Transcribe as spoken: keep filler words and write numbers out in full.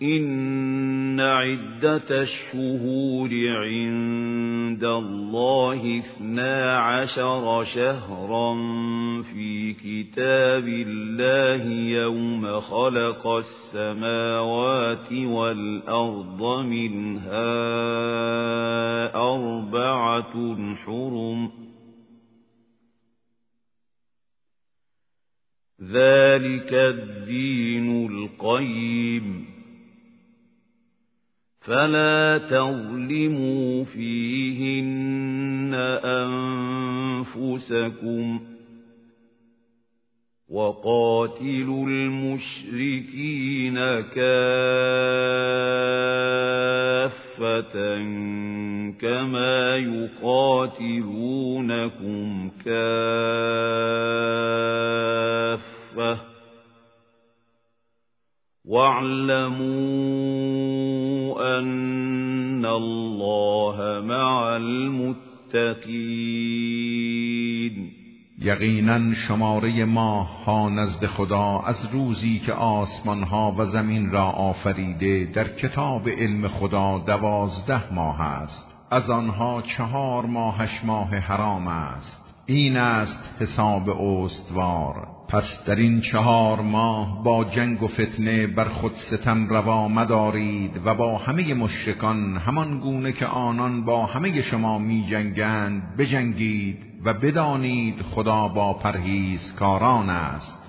إن عدة الشهور عند الله اثنا عشر شهرا في كتاب الله يوم خلق السماوات والأرض منها أربعة حرم ذلك الدين القيم فلا تظلموا فيهن أنفسكم وقاتلوا المشركين كافة كما يقاتلونكم كافة واعلموا أن الله مع المتقين. یقینا شماره ماه ها نزد خدا از روزی که آسمان ها و زمین را آفریده در کتاب علم خدا دوازده ماه است. از آنها چهار ماهش ماه حرام است. این است حساب استوار. پس در این چهار ماه با جنگ و فتنه بر خود ستم روا مدارید و با همه مشرکان همان گونه که آنان با همه شما می جنگند بجنگید و بدانید خدا با پرهیزکاران است.